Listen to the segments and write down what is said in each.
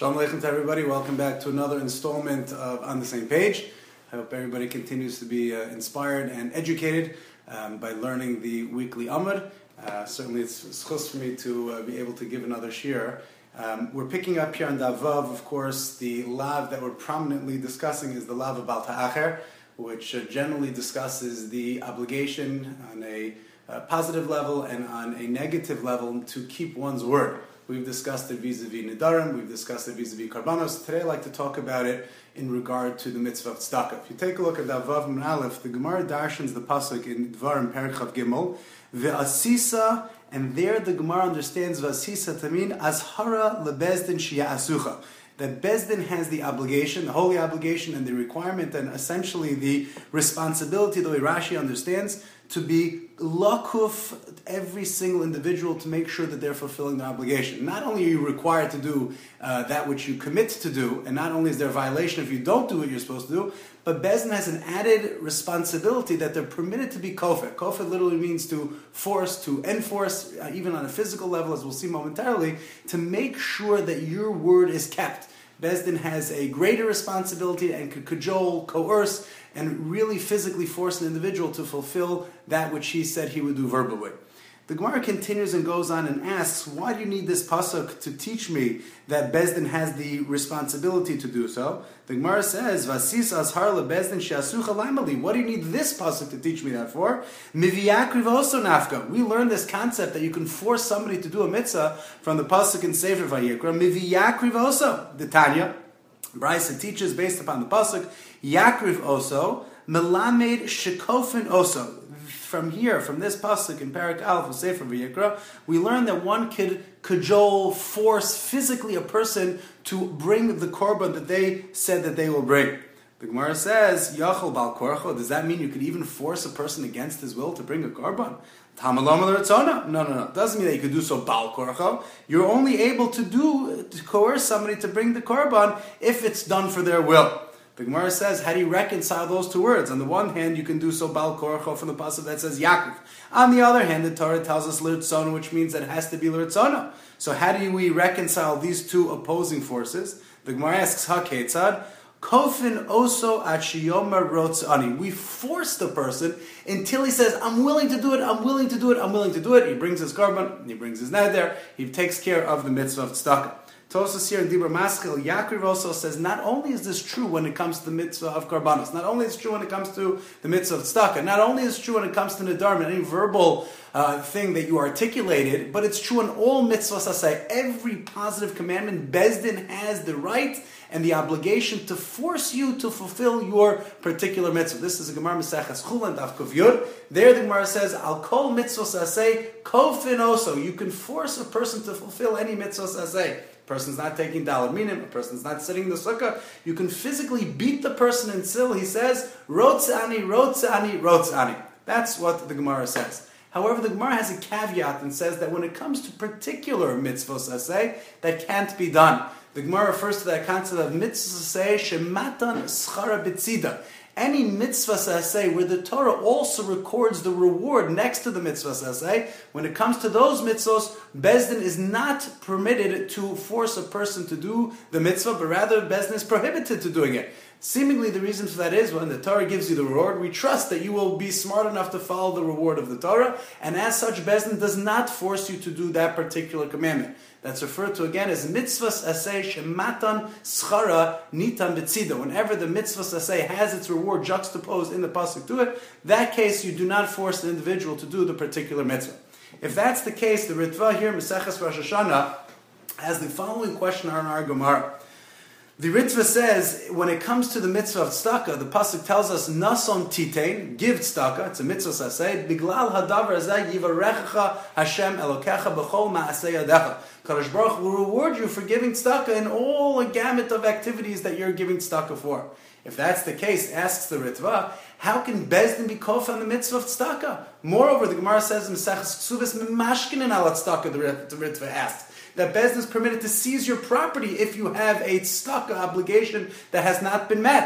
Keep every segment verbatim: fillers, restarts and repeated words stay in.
Shalom Aleichem to everybody. Welcome back to another installment of On the Same Page. I hope everybody continues to be uh, inspired and educated um, by learning the weekly Amud. Uh, certainly it's a chus for me to uh, be able to give another shir. Um, we're picking up here on Davav, of course. The lav that we're prominently discussing is the lav of Bal Ta'acher, which uh, generally discusses the obligation on a uh, positive level and on a negative level to keep one's word. We've discussed it vis-a-vis Nidarim, we've discussed it vis-a-vis Karbanos. Today I'd like to talk about it in regard to the mitzvah of tzedakah. If you take a look at Davav Min Aleph, the Gemara darshans the pasuk in Dvarim Perek Chav Gimel, Ve'asisa, and there the Gemara understands Ve'asisa to mean Azhara lebezdin shiya'asucha. That Bezdin has the obligation, the holy obligation and the requirement and essentially the responsibility, the way Rashi understands, to be lakuf every single individual to make sure that they're fulfilling their obligation. Not only are you required to do uh, that which you commit to do, and not only is there a violation if you don't do what you're supposed to do, but Bezdin has an added responsibility that they're permitted to be kofet. Kofet literally means to force, to enforce, uh, even on a physical level, as we'll see momentarily, to make sure that your word is kept. Bezdin has a greater responsibility and could cajole, coerce, and really physically force an individual to fulfill that which he said he would do verbally. The Gemara continues and goes on and asks, why do you need this pasuk to teach me that Bezdin has the responsibility to do so? The Gemara says, Vasis azhar lebezdin she'asucha laimali. What do you need this pasuk to teach me that for? Miviyakriv also nafka. We learned this concept that you can force somebody to do a mitzvah from the pasuk in Sefer Vayikra. Miviyakriv also. The Tanya, Brisa teaches based upon the pasuk, Yakriv also, melamed shekofin also. From here, from this pasuk in Perek Aleph of Sefer Vayikra, we learn that one could cajole, force physically a person to bring the korban that they said that they will bring. The Gemara says, Yachol bal korcho. Does that mean you could even force a person against his will to bring a korban? Tamalom l'ratzona. No, no, no. It doesn't mean that you could do so bal korcho. You're only able to do to coerce somebody to bring the korban if it's done for their will. The Gemara says, how do you reconcile those two words? On the one hand, you can do so bal korcho from the pasuk that says Yaakov. On the other hand, the Torah tells us l'rtzona, which means that it has to be l'rtzona. So how do we reconcile these two opposing forces? The Gemara asks, ha-ketzad, kofin oso at shiyoma rotzani. We force the person until he says, I'm willing to do it, I'm willing to do it, I'm willing to do it. He brings his korban, he brings his neder, he takes care of the mitzvah of tzedakah. Tosas here in Dibur Maskil, Yaakov also says, not only is this true when it comes to the mitzvah of Karbanos, not only is it true when it comes to the mitzvah of Tzedakah, not only is it true when it comes to Nedarim, any verbal uh, thing that you articulated, but it's true in all mitzvahs asay. Every positive commandment, Bezdin has the right and the obligation to force you to fulfill your particular mitzvah. This is a Gemara Maseches Chulin Daf Kuf Yud. There the Gemara says, Al kol mitzvahs asay, kofin oso. You can force a person to fulfill any mitzvahs asay. A person's not taking dalad minim, a person's not sitting in the sukkah. You can physically beat the person until he says, Rotzani, Rotzani, Rotzani. That's what the Gemara says. However, the Gemara has a caveat and says that when it comes to particular mitzvahs asay, that can't be done. The Gemara refers to that concept of mitzvahs asay shematan schara b'tzida. Any mitzvah saseh where the Torah also records the reward next to the mitzvah saseh, when it comes to those mitzvahs, Bezdin is not permitted to force a person to do the mitzvah, but rather Bezdin is prohibited to doing it. Seemingly the reason for that is when the Torah gives you the reward, we trust that you will be smart enough to follow the reward of the Torah, and as such Bezdin does not force you to do that particular commandment. That's referred to again as mitzvahs asay shematan schara nitan b'tzida. Whenever the mitzvahs asay has its reward juxtaposed in the pasuk to it, that case you do not force the individual to do the particular mitzvah. If that's the case, the Ritva here, Maseches Rosh Hashanah, has the following question on our Gemara. The Ritva says, when it comes to the mitzvah of tzedakah, the pasuk tells us, Nason titein, give tzedakah, it's a mitzvah saseh, Biglal hadavar azeh yivarechecha Hashem elokecha b'chol ma'aseh yadecha. Kadosh Baruch will reward you for giving tzedakah in all a gamut of activities that you're giving tzedakah for. If that's the case, asks the Ritva, how can Bezdin be kof on the mitzvah of tzedakah? Moreover, the Gemara says in Maseches Ksubis, Mimashkinin al tzedakah, the Ritva asked, that Bezdin is permitted to seize your property if you have a tzedakah obligation that has not been met.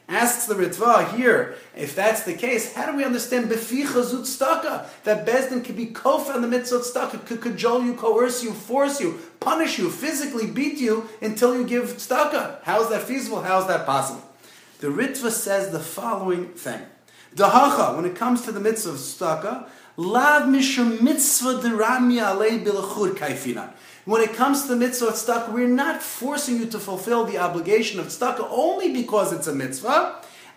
Asks the Ritva here, if that's the case, how do we understand befi chazut tzedakah, that Bezdin could be kofa on the mitzvah tzedakah, could cajole you, coerce you, force you, punish you, physically beat you until you give tzedakah? How is that feasible? How is that possible? The Ritva says the following thing. Dahacha, when it comes to the mitzvah of tzedakah, lav mishum mitzvah derami alei bilachur kaifinan. When it comes to the mitzvah of tzedakah, we're not forcing you to fulfill the obligation of tzedakah only because it's a mitzvah.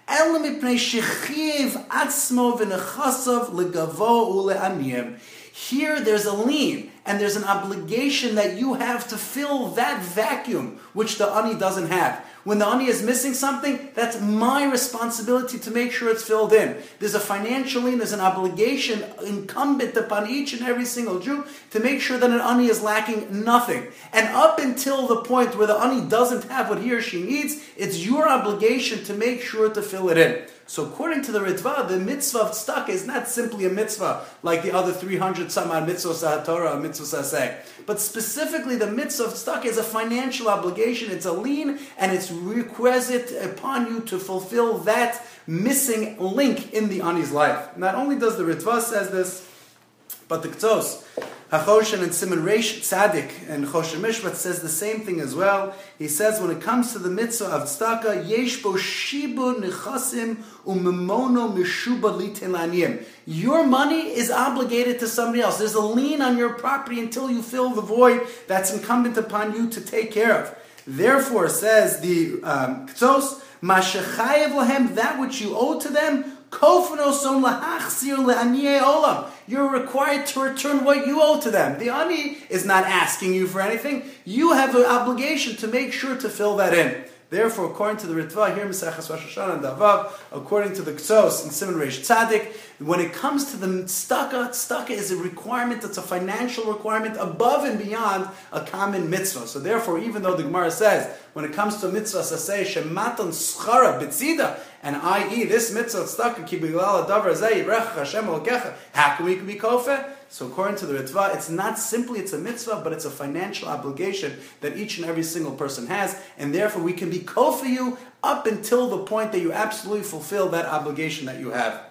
Here there's a lien, and there's an obligation that you have to fill that vacuum, which the ani doesn't have. When the ani is missing something, that's my responsibility to make sure it's filled in. There's a financial lien, there's an obligation incumbent upon each and every single Jew to make sure that an ani is lacking nothing. And up until the point where the ani doesn't have what he or she needs, it's your obligation to make sure to fill it in. So according to the Ritva, the mitzvah of tzedakah is not simply a mitzvah like the other three hundred some odd mitzvahs HaTorah, mitzvahs HaSeh. But specifically the mitzvah of tzedakah is a financial obligation, it's a lien, and it's requisite upon you to fulfill that missing link in the ani's life. Not only does the Ritva says this, but the Ktos, HaChoshen and Simon Reish Tzadik and Choshen Mishpat says the same thing as well. He says when it comes to the mitzvah of tzedakah, yesh bo shibu nechasim umemono mishuba liten laniyim. Your money is obligated to somebody else. There's a lien on your property until you fill the void that's incumbent upon you to take care of. Therefore, says the um, Ktos, mashechayev lahem, that which you owe to them, you're required to return what you owe to them. The ani is not asking you for anything. You have an obligation to make sure to fill that in. Therefore, according to the Ritva here, Maseches Rosh Hashanah and Davav, according to the Ksos and Simon Reish Tzadik, when it comes to the tzedakah, tzedakah is a requirement, it's a financial requirement above and beyond a common mitzvah. So therefore, even though the Gemara says, when it comes to mitzvah saseh, shematan schara b'tzida, and that is, this mitzvah tzedakah, ki b'glal hadavar zeh yirech Hashem elokecha, how can we be kofeh? So according to the Ritva, it's not simply it's a mitzvah, but it's a financial obligation that each and every single person has, and therefore we can be kofeh you up until the point that you absolutely fulfill that obligation that you have.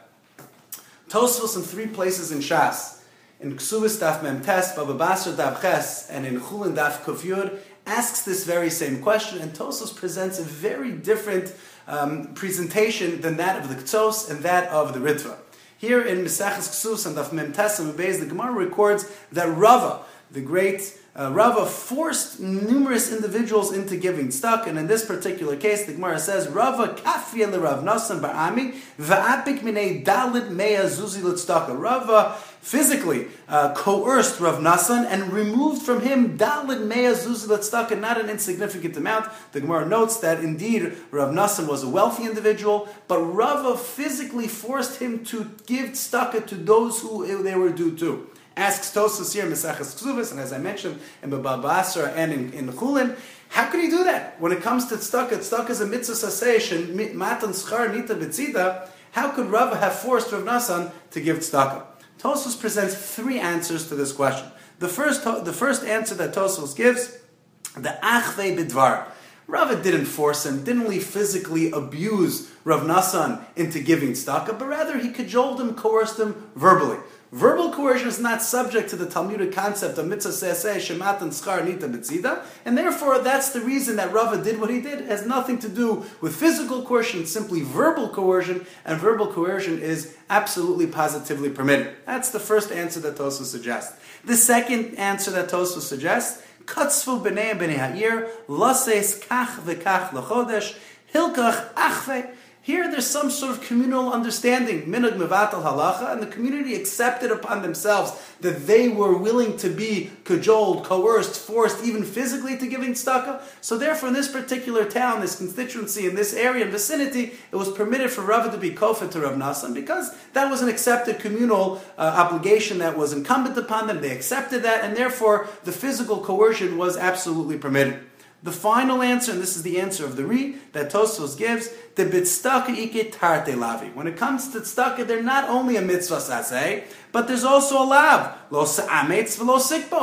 Tosfos in three places in Shas, in Ksubis Daf Mem Tes, Baba Basra Daf Ches, and in Chulin Daf Kuf Yud, asks this very same question, and Tosfos presents a very different um, presentation than that of the Ktos and that of the Ritva. Here in Meseches Ksubis and Daf Mem Tes and Beis, the Gemara records that Rava, the great Uh, Rava forced numerous individuals into giving tzedakah, and in this particular case, the Gemara says, Rava kafia le Rav Nasan ba'ami va'apik minei dalid meya zuzi l'tzedakah. Rava physically uh, coerced Rav Nasan and removed from him dalid meya zuzi l'tzedakah, not an insignificant amount. The Gemara notes that indeed Rav Nasan was a wealthy individual, but Rava physically forced him to give tzedakah to those who they were due to. Asks Tosfos here in Meseches Ksubis, and as I mentioned in Baba Basra and in, in Chulin, how could he do that? When it comes to tzedakah, tzedakah is a mitzvah saseh, and matan schar nita b'tzida. How could Rava have forced Rav Nasan to give tzedakah? Tosfos presents three answers to this question. The first, the first answer that Tosfos gives, the achvei bidvar. Rava didn't force him, didn't really physically abuse Rav Nasan into giving tzedakah, but rather he cajoled him, coerced him verbally. Verbal coercion is not subject to the Talmudic concept of mitzvah se'aseh shemat and schar nita b'tzida, and therefore that's the reason that Rava did what he did. It has nothing to do with physical coercion, it's simply verbal coercion, and verbal coercion is absolutely positively permitted. That's the first answer that Tosfos suggests. The second answer that Tosfos suggests, katzvu b'nei b'nei ha'ir, lases kach v'kach l'chodesh, hilkach achve. Here there's some sort of communal understanding, minhag mevatel halacha, and the community accepted upon themselves that they were willing to be cajoled, coerced, forced, even physically to giving tzedakah. So therefore in this particular town, this constituency, in this area and vicinity, it was permitted for Rava to be kofeh to Rav Nasan because that was an accepted communal uh, obligation that was incumbent upon them. They accepted that, and therefore the physical coercion was absolutely permitted. The final answer, and this is the answer of the Ri, that Tosfos gives, the b'tzedakah ike tarte lavi. When it comes to tzedakah, they're not only a mitzvah saseh, but there's also a lav, lo sa'ametz v'lo sikbots.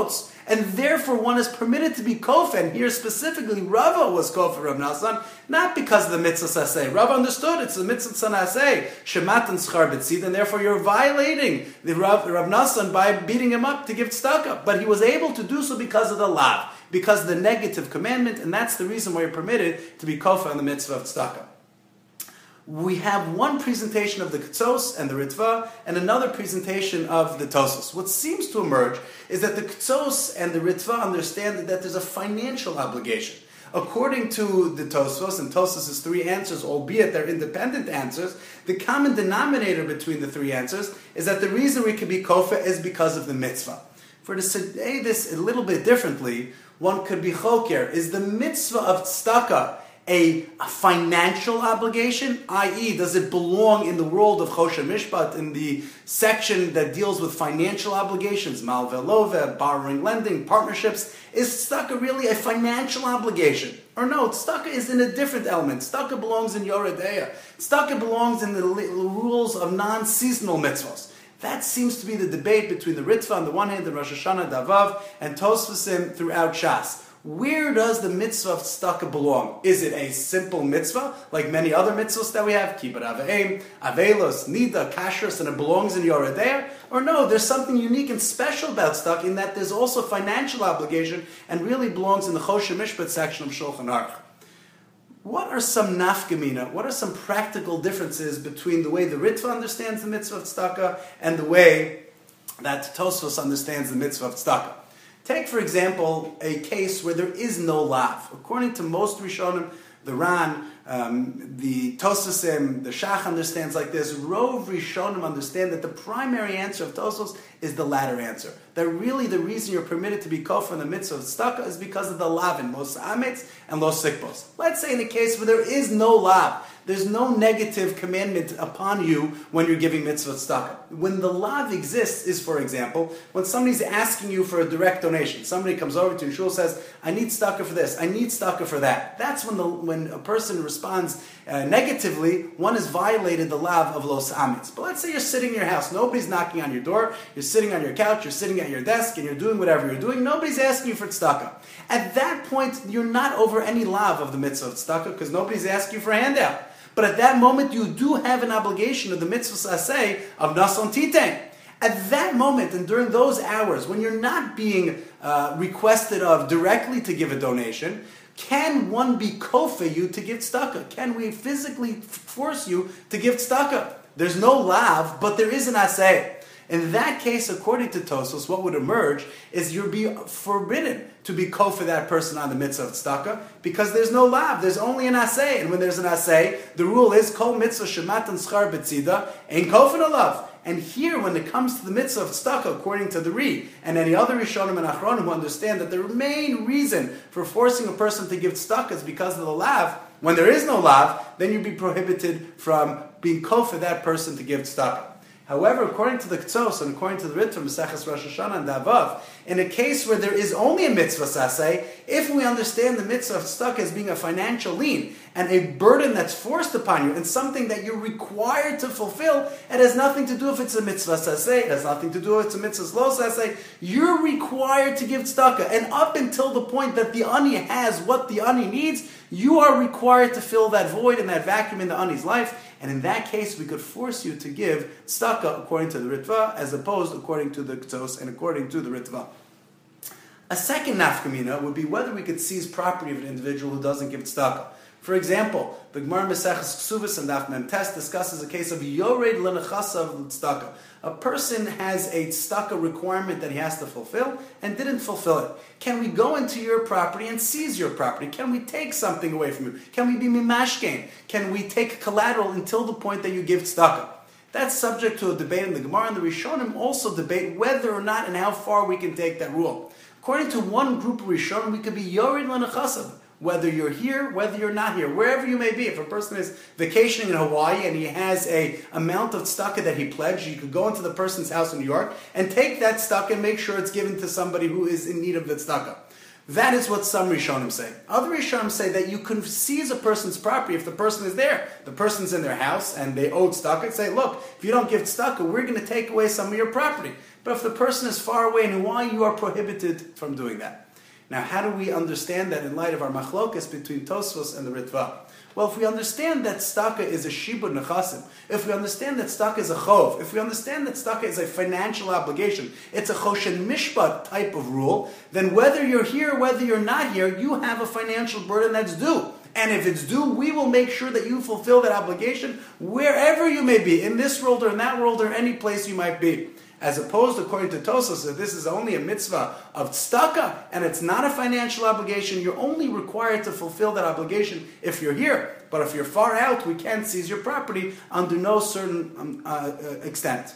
and therefore one is permitted to be kofa. And here specifically, Rava was kofa Rav Nassan, not because of the mitzvah saseh. Rava understood it's the mitzvah saseh, shemat and schar b'tzid, and therefore you're violating the Rav, Rav Nassan by beating him up to give tzedakah. But he was able to do so because of the lav, because of the negative commandment, and that's the reason why you're permitted to be kofa on the mitzvah of tzedakah. We have one presentation of the Ketzos and the Ritva, and another presentation of the Tosos. What seems to emerge is that the Ketzos and the Ritva understand that there's a financial obligation. According to the Tosfos, and Tosfos' three answers, albeit they're independent answers, the common denominator between the three answers is that the reason we can be kofa is because of the mitzvah. For to say this a little bit differently, one could be choker. Is the mitzvah of tzedakah a financial obligation, that is, does it belong in the world of Choshen Mishpat, in the section that deals with financial obligations, malveh loveh, borrowing, lending, partnerships? Is tzedakah really a financial obligation? Or no, tzedakah is in a different element. Tzedakah belongs in Yoredeya. Tzedakah belongs in the rules of non-seasonal mitzvahs. That seems to be the debate between the Ritva on the one hand and Rosh Hashanah, Davav, and Tosfosim throughout Shas. Where does the mitzvah of tzedakah belong? Is it a simple mitzvah, like many other mitzvahs that we have, kibbut aveim, avelos, nida, kashrus, and it belongs in Yoredeya? Or no, there's something unique and special about tzedakah in that there's also financial obligation and really belongs in the Choshen Mishpat section of Shulchan Aruch. What are some nafkamina, what are some practical differences between the way the Ritva understands the mitzvah of tzedakah and the way that Tosfos understands the mitzvah of tzedakah? Take, for example, a case where there is no lav. According to most Rishonim, the Ran, um, the Tosasim, the Shach understands like this. Rov Rishonim understand that the primary answer of Tosos is the latter answer. That really the reason you're permitted to be kofa in the mitzvah of tzedakah is because of the lavin, mos ametz and los sikbos. Let's say in a case where there is no lav, there's no negative commandment upon you when you're giving mitzvah tzedakah. When the lav exists is, for example, when somebody's asking you for a direct donation. Somebody comes over to you and shul says, I need tzedakah for this, I need tzedakah for that. That's when the when a person responds uh, negatively, one has violated the lav of los amitz. But let's say you're sitting in your house, nobody's knocking on your door, you're sitting on your couch, you're sitting at your desk, and you're doing whatever you're doing, nobody's asking you for tzedakah. At that point, you're not over any lav of the mitzvah of tzedakah because nobody's asking you for a handout. But at that moment, you do have an obligation of the mitzvah saseh of nason titein. At that moment and during those hours, when you're not being uh, requested of directly to give a donation, can one be kofa you to give tzedakah? Can we physically force you to give tzedakah? There's no lav, but there is an aseh. In that case, according to Tosos, what would emerge is you'll be forbidden to be kofa that person on the mitzvah of tzedakah because there's no lav, there's only an aseh. And when there's an aseh, the rule is kol mitzvah shemat and schar betzida ain't kofa alav. And here, when it comes to the mitzvah of tzedakah, according to the Ri and any other Rishonim and Achronim who understand that the main reason for forcing a person to give tzedakah is because of the lav, when there is no lav, then you'd be prohibited from being kofa that person to give tzedakah. However, according to the Ketzos and according to the Ritva, Maseches Rosh Hashanah and Davav, in a case where there is only a mitzvah saseh, if we understand the mitzvah of tzedakah as being a financial lien and a burden that's forced upon you and something that you're required to fulfill, it has nothing to do if it's a mitzvah saseh, it has nothing to do if it's a mitzvah lo saseh, you're required to give tzedakah. And up until the point that the ani has what the ani needs, you are required to fill that void and that vacuum in the ani's life. And in that case, we could force you to give tzedakah according to the Ritva, as opposed according to the Ketzos and according to the Ritva. A second nafkamina would be whether we could seize property of an individual who doesn't give tzedakah. For example, the Gemara Maseches Ksuvos and Daf Mem Tes discusses a case of yored lenechasav tzedakah. A person has a tzedakah requirement that he has to fulfill and didn't fulfill it. Can we go into your property and seize your property? Can we take something away from you? Can we be mimashkein? Can we take collateral until the point that you give tzedakah? That's subject to a debate in the Gemara, and the Rishonim also debate whether or not and how far we can take that rule. According to one group of Rishonim, we could be yored lenechasav. Whether you're here, whether you're not here, wherever you may be. If a person is vacationing in Hawaii and he has a amount of tzedakah that he pledged, you could go into the person's house in New York and take that tzedakah and make sure it's given to somebody who is in need of the tzedakah. That is what some Rishonim say. Other Rishonim say that you can seize a person's property if the person is there. The person's in their house and they owe tzedakah. Say, look, if you don't give tzedakah, we're going to take away some of your property. But if the person is far away and why, you are prohibited from doing that. Now, how do we understand that in light of our machlokas between Tosfos and the Ritva? Well, if we understand that tzedakah is a shibud nechasim, if we understand that tzedakah is a chov, if we understand that tzedakah is a financial obligation, it's a choshen mishpat type of rule, then whether you're here, whether you're not here, you have a financial burden that's due. And if it's due, we will make sure that you fulfill that obligation wherever you may be, in this world or in that world or any place you might be. As opposed, according to Tosfos, that this is only a mitzvah of tzedakah, and it's not a financial obligation. You're only required to fulfill that obligation if you're here. But if you're far out, we can't seize your property under no certain um, uh, uh, extent.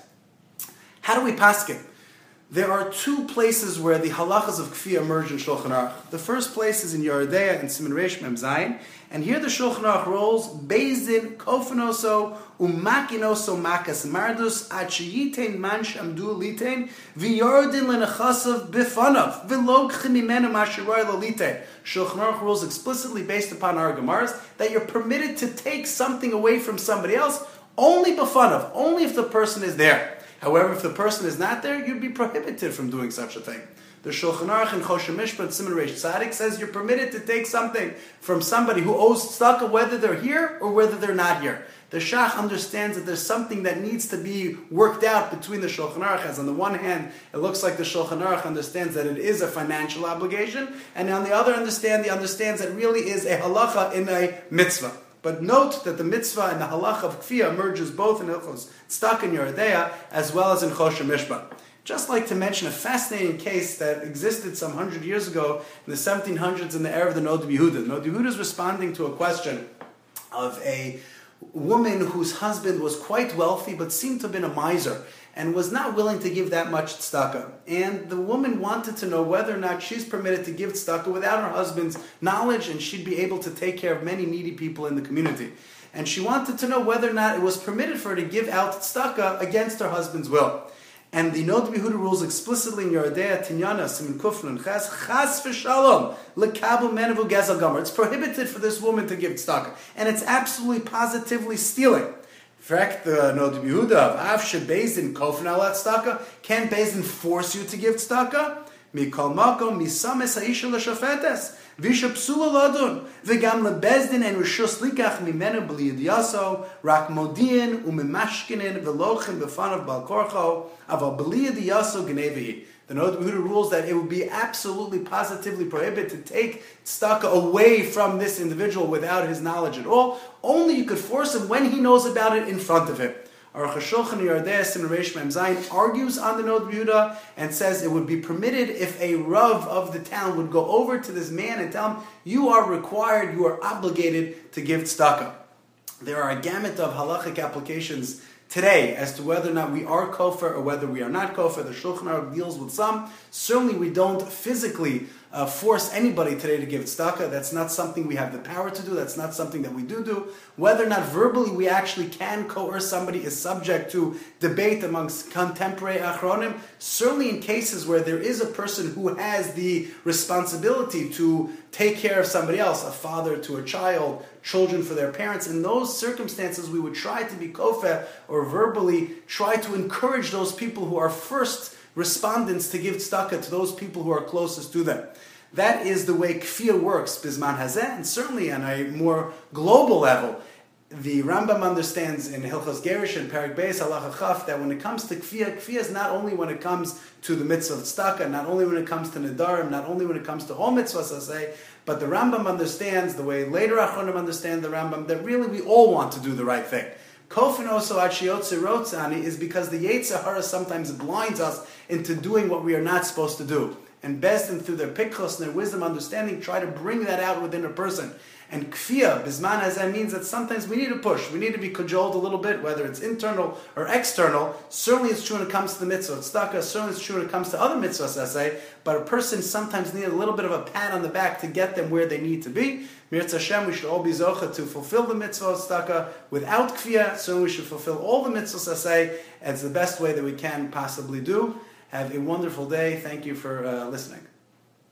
How do we paskin? There are two places where the halachas of kfiyah emerge in Shulchan Aruch. The first place is in Yeridea and Siman Reish Mem Zayin, and here the Shulchan Aruch rolls Bezdin kofanoso umakinoso makas mardus ad sheyitein man shamdu litein v'yordin lenechasav bifanav v'lo k'chim mimenu mashiroy lo litein. Shulchan Aruch rules explicitly based upon our Gemaras that you're permitted to take something away from somebody else only bifanav, only if the person is there. However, if the person is not there, you'd be prohibited from doing such a thing. The Shulchan Aruch and Choshen Mishpat Siman Reish Tzadik says you're permitted to take something from somebody who owes tzedakah whether they're here or whether they're not here. The Shach understands that there's something that needs to be worked out between the Shulchan Aruch, as on the one hand, it looks like the Shulchan Aruch understands that it is a financial obligation, and on the other understand, he understands that it really is a halacha in a mitzvah. But note that the mitzvah and the halach of kfiyah emerges both in Hilchos Tzedakah and Yeridea as well as in Choshen Mishpat. Just like to mention a fascinating case that existed some hundred years ago in the seventeen hundreds in the era of the Nod Yehuda. Nod Yehuda is responding to a question of a woman whose husband was quite wealthy but seemed to have been a miser and was not willing to give that much tzedakah. And the woman wanted to know whether or not she's permitted to give tzedakah without her husband's knowledge, and she'd be able to take care of many needy people in the community. And she wanted to know whether or not it was permitted for her to give out tzedakah against her husband's will. And the Nod Yehuda rules explicitly in Yeridea Tinyana Siman Kufnun Ches Chas v'Shalom Lekabu Menevu Gezel Gomer. It's prohibited for this woman to give tzedakah, and it's absolutely positively stealing. In fact, the Nod Yehuda of Av Shebezdin Kofan Alat Tzedakah, can Bezdin force you to give tzedakah? Mikol Makom Misames Haisha L'Shofetes Visha Psula Ladun V'Gam LeBezdin and Rishus Likach Mimenu B'li Yediyaso Rak Modiin Umimashkinin V'Lochin B'Fanav Bal Korcho Aval B'li Yediyaso Gnevi. The Nod Yehuda rules that it would be absolutely positively prohibited to take tzedakah away from this individual without his knowledge at all. Only you could force him when he knows about it in front of him. Aruch HaShulchan Yeridea Siman Reish Mem Zayin argues on the Nod Yehuda and says it would be permitted if a Rav of the town would go over to this man and tell him, you are required, you are obligated to give tzedakah. There are a gamut of halachic applications today as to whether or not we are kofar or whether we are not kofar. The Shulchan Aruch deals with some. Certainly we don't physically uh, force anybody today to give tzedakah. That's not something we have the power to do. That's not something that we do do. Whether or not verbally we actually can coerce somebody is subject to debate amongst contemporary achronim. Certainly in cases where there is a person who has the responsibility to take care of somebody else, a father to a child, children for their parents, in those circumstances we would try to be kofeh or verbally try to encourage those people who are first respondents to give tzedakah to those people who are closest to them. That is the way kfiyah works, bisman hazeh, and certainly on a more global level. The Rambam understands in Hilchos Gerish and Perek Beis Halacha Chaf that when it comes to kfiyah, kfiyah is not only when it comes to the mitzvah of tzedakah, not only when it comes to nedarim, not only when it comes to all mitzvahs, I say, but the Rambam understands the way later Achronim understand the Rambam that really we all want to do the right thing. Kofin also achiyotze rotzani is because the Yetzer Hara sometimes blinds us into doing what we are not supposed to do. And best and through their pikchos and their wisdom understanding try to bring that out within a person. And kfiyah, bisman hazeh, means that sometimes we need to push. We need to be cajoled a little bit, whether it's internal or external. Certainly it's true when it comes to the mitzvah tzedakah. Certainly it's true when it comes to other mitzvahs, I say. But a person sometimes needs a little bit of a pat on the back to get them where they need to be. Mirz Hashem, we should all be zocha to fulfill the mitzvah of tzedakah without kfiyah. So we should fulfill all the mitzvahs, I say, as the best way that we can possibly do. Have a wonderful day. Thank you for uh, listening.